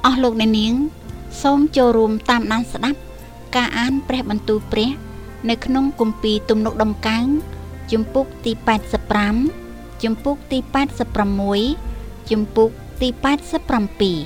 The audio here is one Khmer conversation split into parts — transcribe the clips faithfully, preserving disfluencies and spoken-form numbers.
អស់លោកអ្នកនាងសូមចូលរួមតាមដានស្ដាប់ការអានព្រះបន្ទូលព្រះនៅក្នុងគម្ពីរទំនុកដំកើងជំពូកទីแปดสิบห้าជំពូកទីแปดสิบหกជំពូកទីแปดสิบเจ็ด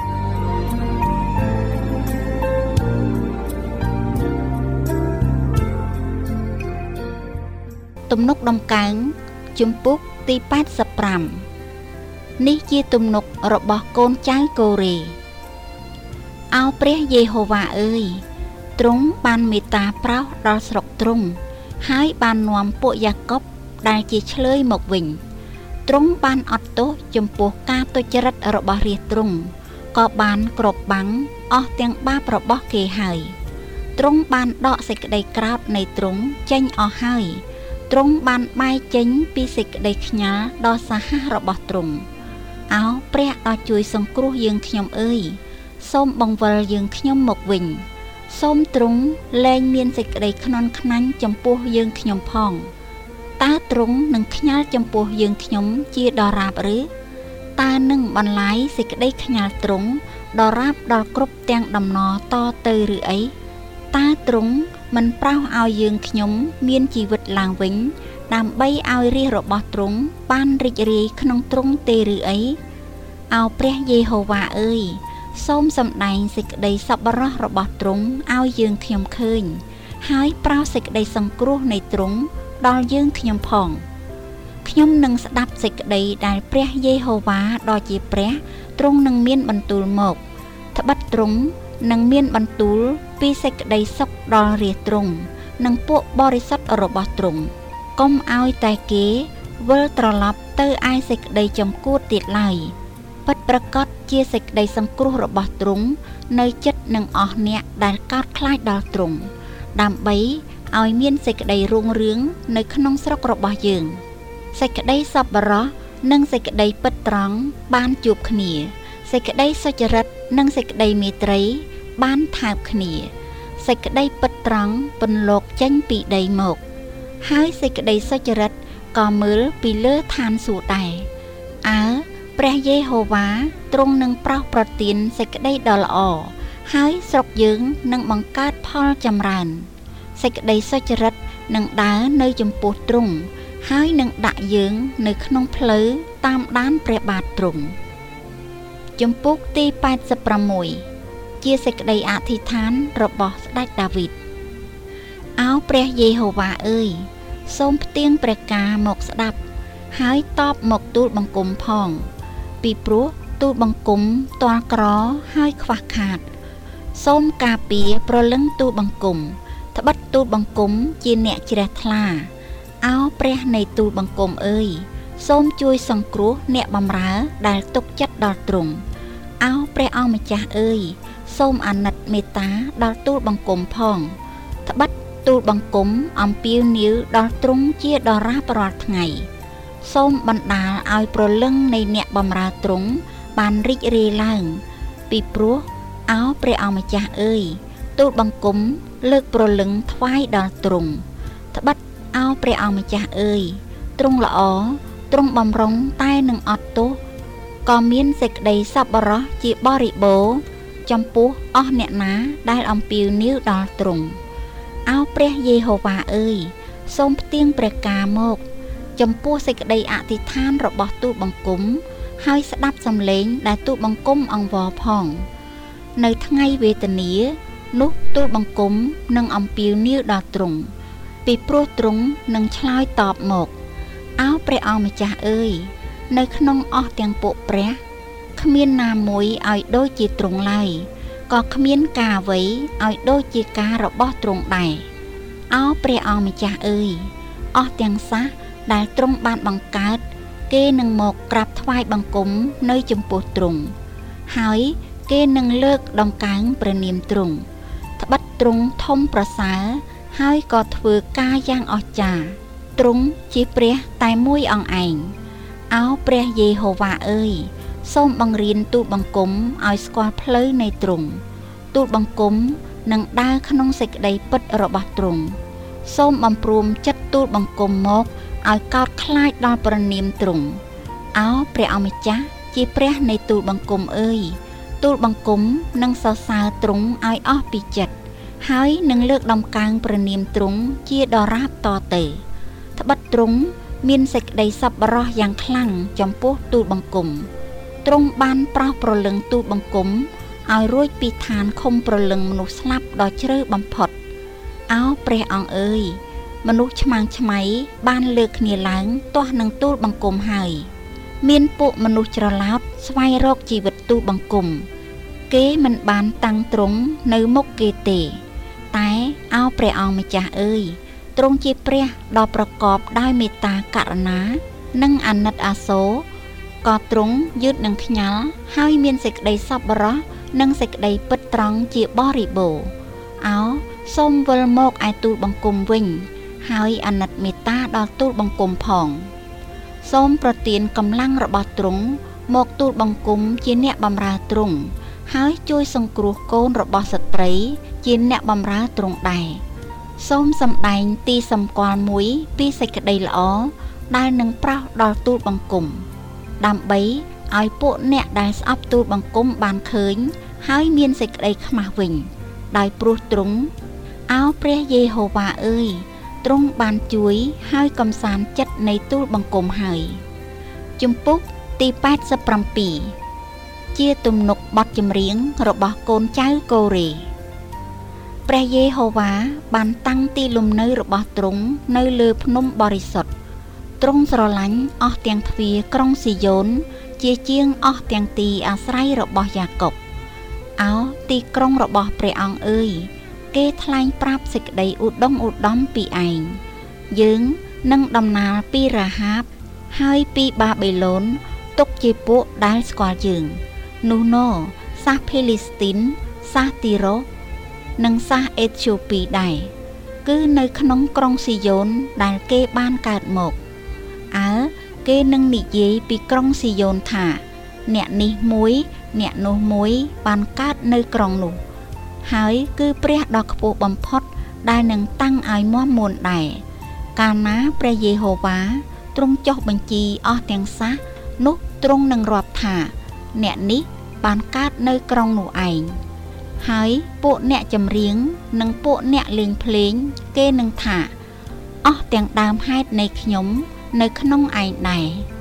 ទំនុកដំកើងជំពូកទីแปดสิบห้าនេះជាទំនុករបស់កូនចៅកូរ៉េអោព្រះយេហូវ៉ាអើយទ្រង់បានមេត្តាប្រោសដល់ស្រុកទ្រង់ហើយបាននាំពួកយ៉ាកុបដែលជាឆ្លើយមកវិញទ្រង់បានអត់ទោសចំពោះការទុច្ចរិតរបស់រាជទ្រង់ក៏បានគ្របបាំងអស់ទាំងបាបរបស់គេហើយទ្រង់បានដកសេចក្តីក្រោធនៃទ្រង់ចេញអស់ហើយទ្រង់បានបែកចេញពីសេចក្តីខ្ញាល់ដ៏សាហាវរបស់ទ្រង់អោព្រះដ៏ជួយសង្គ្រោះយើងខ្ញុំអើយសូមបង្វិលយើងខ្ញុំមកវិញសូមទ្រង់លែងមានសេចក្តីខ្នន់ខ្នាញ់ចំពោះយើងខ្ញុំផងតើទ្រង់នឹងខ្ញាល់ចំពោះយើងខ្ញុំជាដរាបឬតើនឹងបន្លាយសេចក្តីខ្ញាល់ទ្រង់ដរាបដល់គ្រប់ទាំងដំណរតទៅឬអីតើទ្រង់មិនប្រោសឲ្យយើងខ្ញុំមានជីវិតឡើងវិញដើម្បីឲ្យរាជរបស់ទ្រង់បានរីករាយក្នុងទ្រង់ទេឬអីអោព្រះយេហូវ៉ាអើយសូមសម្ដែងសេចក្តីសប្បុរសរបស់ទ្រង់ឲ្យយើងខ្ញុំឃើញហើយប្រោសសេចក្តីសង្គ្រោះនៃទ្រង់ដល់យើងខ្ញុំផងខ្ញុំនឹងស្ដាប់សេចក្តីដែលព្រះយេហូវ៉ាដ៏ជាព្រះទ្រង់នឹងមានបន្ទូលមកត្បិតទ្រង់នឹងមានបន្ទូលពីសេចក្តីសុខដល់រាជទ្រង់និងពួកបរិសុទ្ធរបស់ទ្រង់កុំឲ្យតែគេវិលត្រឡប់ទៅឯសេចក្តីចំគួតទៀតឡើយពិតប្រាកដជាសេចក្តីសង្គ្រោះរបស់ទ្រង់នៅចិត្តនឹងអស់អ្នកដែលកោតខ្លាចដល់ទ្រង់ដើម្បីឲ្យមានសេចក្តីរុងរឿងនៅក្នុងស្រុករបស់យើងសេចក្តីសប្បុរសនិងសេចក្តីពិតត្រង់បានជួបគ្នាសេចក្តីសុចរិតនិងសេចក្តីមេត្រីបានថើបគ្នាសេចក្តីពិតត្រង់ពន្លកចេញពីដីមកហើយសេចក្តីសុចរិតក៏មើលពីលើឋានសួគ៌ដែរអើព្រះយេហូវ៉ាទ្រង់នឹងប្រោសប្រទានសេចក្តីដ៏ល្អហើយស្រុកយើងនឹងបង្កើតផលចម្រើនសេចក្តីសុចរិតនឹងដើរនៅចំពោះទ្រង់ហើយនឹងដាក់យើងនៅក្នុងផ្លូវតាមដានព្រះបាទទ្រង់ជំពូកទីแปดสิบหกជាសេចក្តីអធិដ្ឋានរបស់ស្ដេចដាវីតអោព្រះយេហូវ៉ាអើយសូមផ្ទៀងព្រះការមកស្ដាប់ហើយតបមកទូលបង្គំផងពីព្រោះទូលបង្គំទាល់ក្រហើយខ្វះខាតសូមការពារប្រលឹងទូលបង្គំត្បិតទូលបង្គំជាអ្នកជ្រះថ្លាអោព្រះនៃទូលបង្គំអើយសូមជួយសង្គ្រោះអ្នកបម្រើដែលទុកចិត្តដល់ទ្រង់អោព្រះអង្គម្ចាស់អើយសូមអាណិតមេត្តាដល់ទូលបង្គំផងត្បិតទូលបង្គំអំពាវនាវដល់ទ្រង់ជាដរាបរាល់ថ្ងៃសូមបណ្ដាលឲ្យប្រលឹងនៃអ្នកបម្រើទ្រង់បានរីករាយឡើងពីព្រោះអោព្រះអង្គម្ចាស់អើយទូលបង្គំលើកប្រលឹងថ្វាយដល់ទ្រង់ត្បិតអោព្រះអង្គម្ចាស់អើយទ្រង់ល្អទ្រង់បំរុងតែនឹងអត់ទោសក៏មានសេចក្តីសប្បុរសជាបរិបូរណ៍ចំពោះអស់អ្នកណាដែលអំពាវនាវដល់ទ្រង់អោព្រះយេហូវ៉ាអើយសូមផ្ទៀងព្រះការមកចំពោះសេចក្តីអធិដ្ឋានរបស់ទូលបង្គំហើយស្ដាប់សំឡេងដែលទូលបង្គំអង្វរផងនៅថ្ងៃវេទនានោះទូលបង្គំនឹងអំពាវនាវដល់ទ្រង់ពីព្រោះទ្រង់នឹងឆ្លើយតបមកអោព្រះអង្គម្ចាស់អើយនៅក្នុងអស់ទាំងពួកព្រះគ្មានណាមួយឲ្យដូចជាទ្រង់ឡើយក៏គ្មានការអ្វីឲ្យដូចជាការរបស់ទ្រង់ដែរអោព្រះអង្គម្ចាស់អើយអស់ទាំងសះដែលទ្រង់បានបង្កើតគេនឹងមកក្រាបថ្វាយបង្គំនៅចំពោះទ្រង់ហើយគេនឹងលើកដង្កើងព្រះនាមទ្រង់ត្បិតទ្រង់ធំប្រសើរហើយក៏ធ្វើការយ៉ាងអស្ចារ្យទ្រង់ជាព្រះតែមួយអង្គឯងអោព្រះយេហូវ៉ាអើយសូមបង្រៀនទូលបង្គំឲ្យស្គាល់ផ្លូវនៃទ្រង់ទូលបង្គំនឹងដើរក្នុងសេចក្តីពិតរបស់ទ្រង់សូមបំព្រមចិត្តទូលបង្គំមកឲ្យកោតខ្លាចដល់ព្រះនាមទ្រង់អោព្រះអង្គម្ចាស់ជាព្រះនៃទូលបង្គំអើយទូលបង្គំនិងសរសើរទ្រង់ឲ្យអស់ពីចិត្តហើយនឹងលើកដំកើងព្រះនាមទ្រង់ជាដរាបតទៅត្បិតទ្រង់មានសេចក្តីសប្បុរសយ៉ាងខ្លាំងចំពោះទូលបង្គំទ្រង់បានប្រោសប្រលឹងទូលបង្គំឲ្យរួចពីឋានឃុំប្រលឹងមនុស្សស្លាប់ដ៏ជ្រៅបំផុតអោព្រះអង្គអើយមនុស្សឆ្មាំងឆ្មៃបានលើកគ្នាឡើងទាស់នឹងទូលបង្គំហើយមានពួកមនុស្សច្រឡោតស្វែងរកជីវិតទូលបង្គំគេមិនបានតាំងទ្រង់នៅមុខគេទេតែអោព្រះអង្គម្ចាស់អើយទ្រង់ជាព្រះដ៏ប្រកបដោយមេត្តាករុណានិងអាណិតអាសូរក៏ទ្រង់យឺតនឹងខ្ញាល់ហើយមានសេចក្តីសប្បុរសនិងសេចក្តីពិតត្រង់ជាបរិបូរណ៍អោសូមវិលមកឯទូលបង្គំវិញហើយអាណិតមេត្តាដល់ទូលបង្គំផងសូមប្រទានកម្លាំងរបស់ទ្រង់មកទូលបង្គំជាអ្នកបម្រើទ្រង់ហើយជួយសង្គ្រោះកូនរបស់ស្ត្រីជាអ្នកបម្រើទ្រង់ដែរសូមសម្ដែងទីសម្គាល់មួយពីសេចក្តីល្អដែលនឹងប្រោសដល់ទូលបង្គំដើម្បីឲ្យពួកអ្នកដែលស្អប់ទូលបង្គំបានឃើញហើយមានសេចក្តីខ្មាស់វិញដោយព្រោះទ្រង់អោព្រះយេហូវ៉ាអើយទ្រង់បានជួយហើយកំសាន្តចិត្តនៃទូលបង្គំហើយជំពូកទីแปดสิบเจ็ดជាទំនុកបទចម្រៀងរបស់កូនចៅកូរ៉េព្រះយេហូវ៉ាបានតាំងទីលំនៅរបស់ទ្រង់នៅលើភ្នំបរិសុទ្ធទ្រង់ស្រឡាញ់អស់ទាំងទ្វារក្រុងស៊ីយ៉ូនជាជាងអស់ទាំងទីអាស្រ័យរបស់យ៉ាកុបអោទីក្រុងរបស់ព្រះអង្គអើយគេថ្លែងប្រាប់សេចក្តីឧត្តមឧត្តមពីឯងយើងនឹងដំណើរពីរាហាបហើយពីបាបេឡូនទុកជាពួកដែលស្គាល់យើងនោះណូសាសភីលីស្ទីនសាសទីរ៉ូនិងសាសអេធ្យូពីដែរគឺនៅក្នុងក្រុងស៊ីយ៉ូនដែលគេបានកើតមកអើគេនឹងនិយាយពីក្រុងស៊ីយ៉ូនថាអ្នកនេះមួយអ្នកនោះមួយបានកើតនៅក្រុងនោះហើយគឺព្រះដ៏ខ្ពស់បំផុតដែលនឹងតាំងឲ្យមាំមួនដែរកាលណាព្រះយេហូវ៉ាទ្រង់ចុះបញ្ជីអស់ទាំងសាសនោះទ្រង់នឹងរាប់ថាអ្នកនេះបានកើតនៅក្រុងនោះឯងហើយពួកអ្នកចម្រៀងនិងពួកអ្នកលេងភ្លេងគេនឹងថាអស់ទាំងដើមហេតុនៃខ្ញុំនៅក្នុងឯងដែរ